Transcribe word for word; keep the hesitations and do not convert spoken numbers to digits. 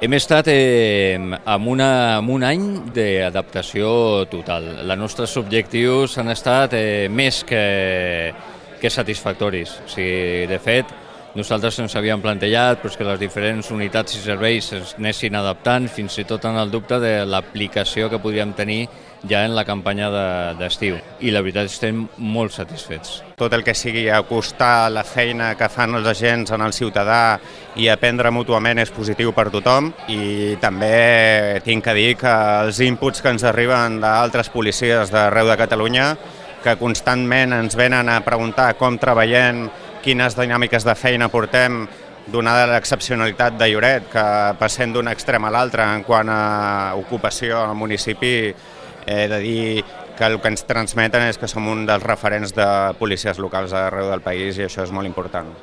Hem estat eh, amb, una, amb un any d'adaptació total. Els nostres objectius han estat eh, més que, que satisfactoris. O sigui, de fet, nosaltres ens havíem plantejat pues, que les diferents unitats i serveis es anessin adaptant, fins i tot en el dubte de l'aplicació que podríem tenir ja en la campanya d'estiu. I la veritat estem molt satisfets. Tot el que sigui acostar la feina que fan els agents en el ciutadà i aprendre mútuament és positiu per tothom, i també tinc que dir que els inputs que ens arriben d'altres policies d'arreu de Catalunya, que constantment ens venen a preguntar com treballem, quines dinàmiques de feina portem, donada l'excepcionalitat de Lloret, que passem d'un extrem a l'altre en quant a ocupació al municipi, he de dir que el que ens transmeten és que som un dels referents de policies locals arreu del país, i això és molt important.